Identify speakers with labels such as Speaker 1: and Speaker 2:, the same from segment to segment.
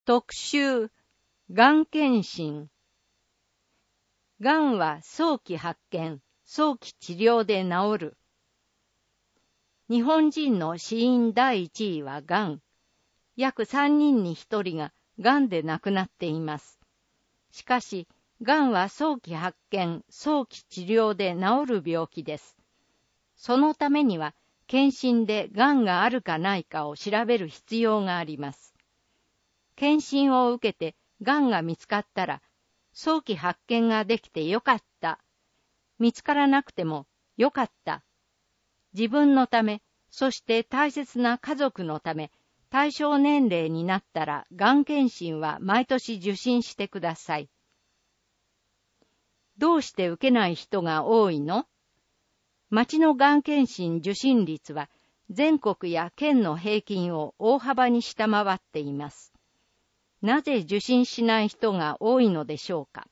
Speaker 1: 特集、がん検診。がんは早期発見、早期治療で治る。日本人の死因第1位はがん。約3人に1人ががんで亡くなっています。しかし、がんは早期発見、早期治療で治る病気です。そのためには、検診でがんがあるかないかを調べる必要があります。検診を受けてがんが見つかったら、早期発見ができてよかった。見つからなくてもよかった。自分のため、そして大切な家族のため、対象年齢になったらがん検診は毎年受診してください。どうして受けない人が多いの？町のがん検診受診率は全国や県の平均を大幅に下回っています。なぜ受診しない人が多いのでしょうか。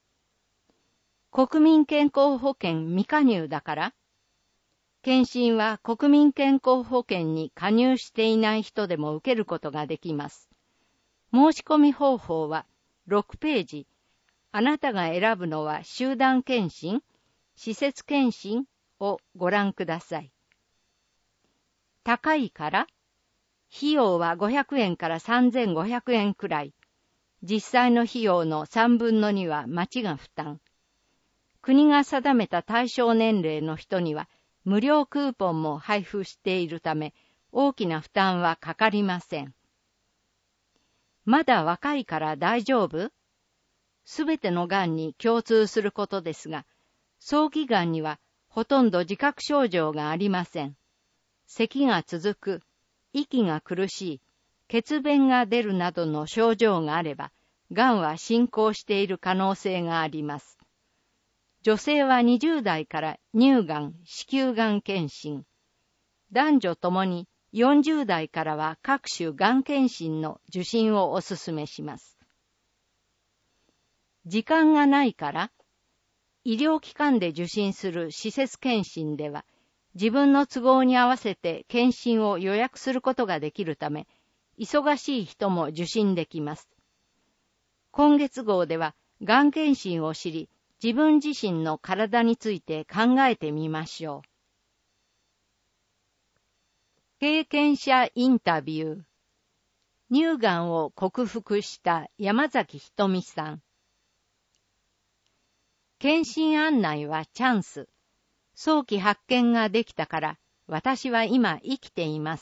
Speaker 1: 国民健康保険未加入だから？検診は国民健康保険に加入していない人でも受けることができます。申し込み方法は6ページ。あなたが選ぶのは集団検診、施設検診をご覧ください。高いから？費用は500円から3500円くらい。実際の費用の3分の2は町が負担。国が定めた対象年齢の人には無料クーポンも配布しているため、大きな負担はかかりません。まだ若いから大丈夫？すべてのがんに共通することですが、早期がんにはほとんど自覚症状がありません。咳が続く、息が苦しい、血便が出るなどの症状があれば、がんは進行している可能性があります。女性は20代から乳がん、子宮がん検診。男女ともに40代からは各種がん検診の受診をお勧めします。時間がないから、医療機関で受診する施設検診では、自分の都合に合わせて検診を予約することができるため、忙しい人も受診できます。今月号では、がん検診を知り、自分自身の体について考えてみましょう。経験者インタビュー。乳がんを克服した山崎ひとみさん。検診案内はチャンス。早期発見ができたから、私は今生きています。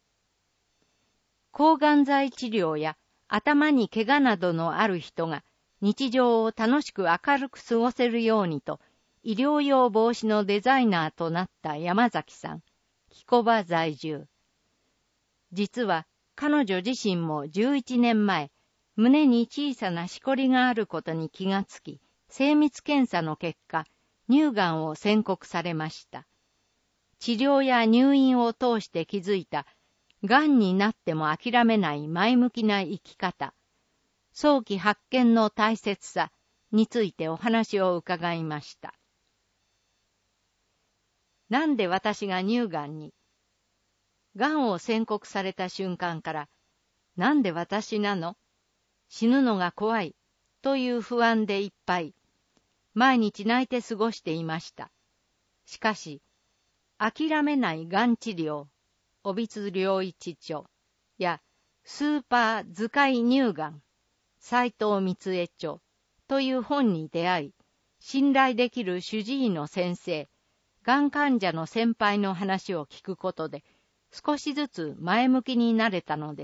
Speaker 1: 抗がん剤治療や頭に怪我などのある人が日常を楽しく明るく過ごせるようにと、医療用帽子のデザイナーとなった山崎さん、木古場在住。実は彼女自身も11年前、胸に小さなしこりがあることに気がつき、精密検査の結果、乳がんを宣告されました。治療や入院を通して気づいた、がんになっても諦めない前向きな生き方、早期発見の大切さについてお話を伺いました。なんで私が乳がんに？がんを宣告された瞬間から、なんで私なの？死ぬのが怖いという不安でいっぱい。毎日泣いて過ごしていました。しかし、諦めないがん治療、帯津良一著やスーパー図解乳がん、斉藤光恵著という本に出会い、信頼できる主治医の先生、がん患者の先輩の話を聞くことで、少しずつ前向きになれたのです。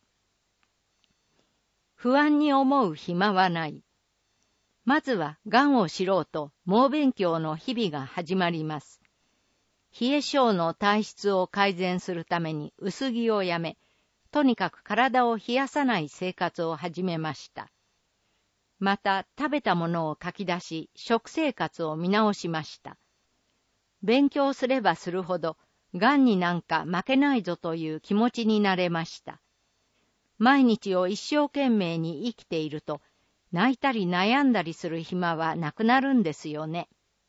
Speaker 1: 不安に思う暇はない。まずは、がんを知ろうと猛勉強の日々が始まります。冷え性の体質を改善するために薄着をやめ、とにかく体を冷やさない生活を始めました。また、食べたものを書き出し、食生活を見直しました。勉強すればするほど、がんになんか負けないぞという気持ちになれました。毎日を一生懸命に生きていると、泣いたり悩んだりする暇はなくなるんですよね。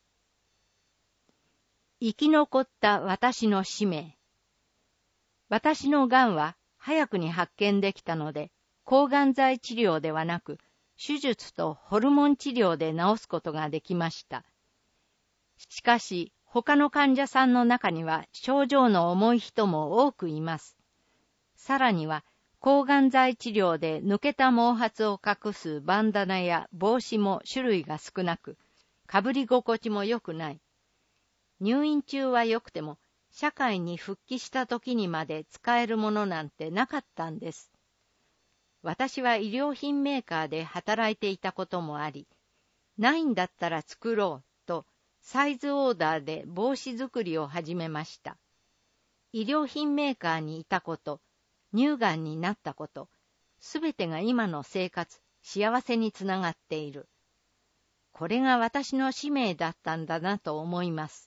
Speaker 1: 生き残った私の使命。私のがんは早くに発見できたので、 抗がん剤治療ではなく、手術とホルモン治療で治すことができました。しかし、他の患者さんの中には症状の重い人も多くいます。さらには、抗がん剤治療で抜けた毛髪を隠すバンダナや帽子も種類が少なく、かぶり心地も良くない。入院中は良くても、社会に復帰した時にまで使えるものなんてなかったんです。私は衣料品メーカーで働いていたこともあり、ないんだったら作ろうとサイズオーダーで帽子作りを始めました。衣料品メーカーにいたこと、乳がんになったこと、すべてが今の生活、幸せにつながっている。これが私の使命だったんだなと思います。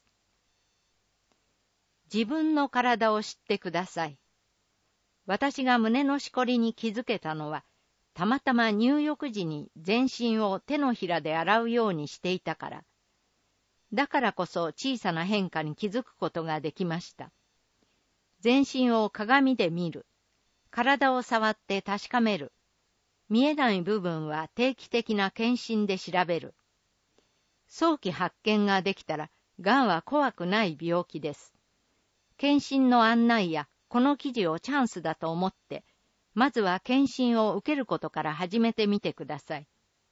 Speaker 1: 自分の体を知ってください。私が胸のしこりに気づけたのは、たまたま入浴時に全身を手のひらで洗うようにしていたから。だからこそ小さな変化に気づくことができました。全身を鏡で見る。体を触って確かめる。見えない部分は定期的な検診で調べる。早期発見ができたら、がんは怖くない病気です。検診の案内やこの記事をチャンスだと思って、まずは検診を受けることから始めてみてください。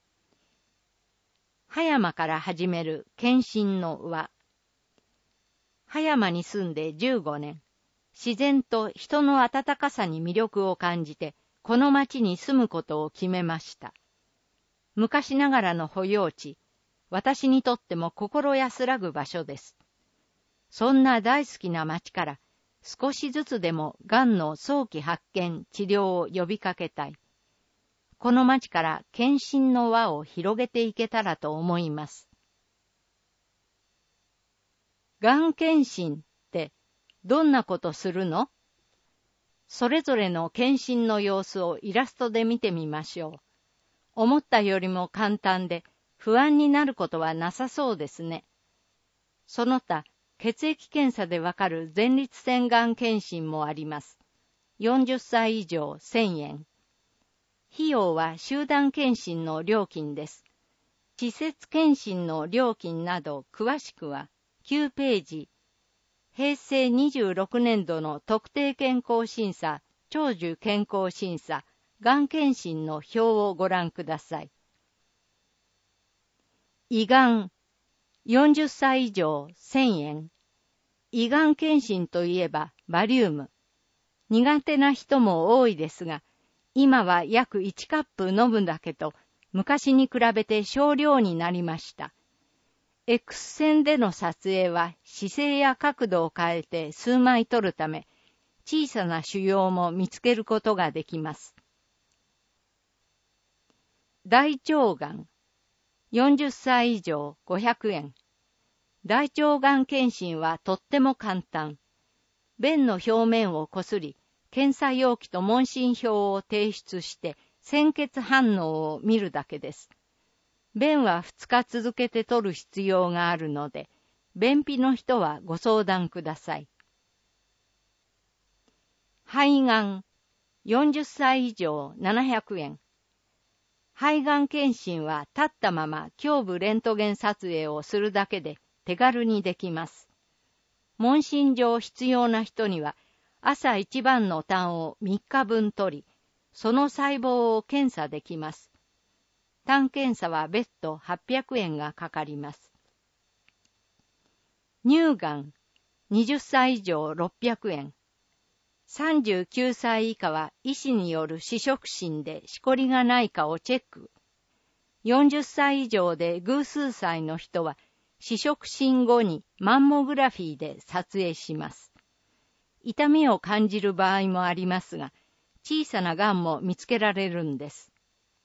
Speaker 1: 葉山から始める検診の輪。葉山に住んで15年、自然と人の温かさに魅力を感じて、この町に住むことを決めました。昔ながらの保養地、私にとっても心安らぐ場所です。そんな大好きな町から、少しずつでもがんの早期発見、治療を呼びかけたい。この町から検診の輪を広げていけたらと思います。がん検診ってどんなことするの？それぞれの検診の様子をイラストで見てみましょう。思ったよりも簡単で不安になることはなさそうですね。その他、血液検査でわかる前立腺がん検診もあります。40歳以上1000円。費用は集団検診の料金です。施設検診の料金など詳しくは9ページ、平成26年度の特定健康審査、長寿健康審査、がん検診の表をご覧ください。胃がん、40歳以上1000円。胃がん検診といえばバリウム。苦手な人も多いですが、今は約1カップ飲むだけと、昔に比べて少量になりました。X 線での撮影は姿勢や角度を変えて数枚撮るため、小さな腫瘍も見つけることができます。大腸がん、40歳以上500円。大腸がん検診はとっても簡単。便の表面をこすり、検査容器と問診票を提出して鮮血反応を見るだけです。便は2日続けて取る必要があるので、便秘の人はご相談ください。肺がん、40歳以上700円。肺がん検診は立ったまま胸部レントゲン撮影をするだけで手軽にできます。問診上必要な人には朝一番の痰を3日分取り、その細胞を検査できます。痰検査は別途800円がかかります。乳がん、20歳以上600円。39歳以下は医師による試食診でしこりがないかをチェック。40歳以上で偶数歳の人は試食診後にマンモグラフィーで撮影します。痛みを感じる場合もありますが、小さながんも見つけられるんです。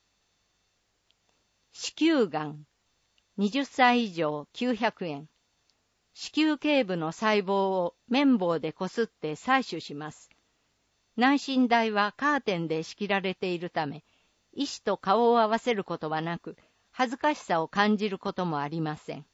Speaker 1: 子宮がん、20歳以上900円。子宮頸部の細胞を綿棒でこすって採取します。内診台はカーテンで仕切られているため、医師と顔を合わせることはなく、恥ずかしさを感じることもありません。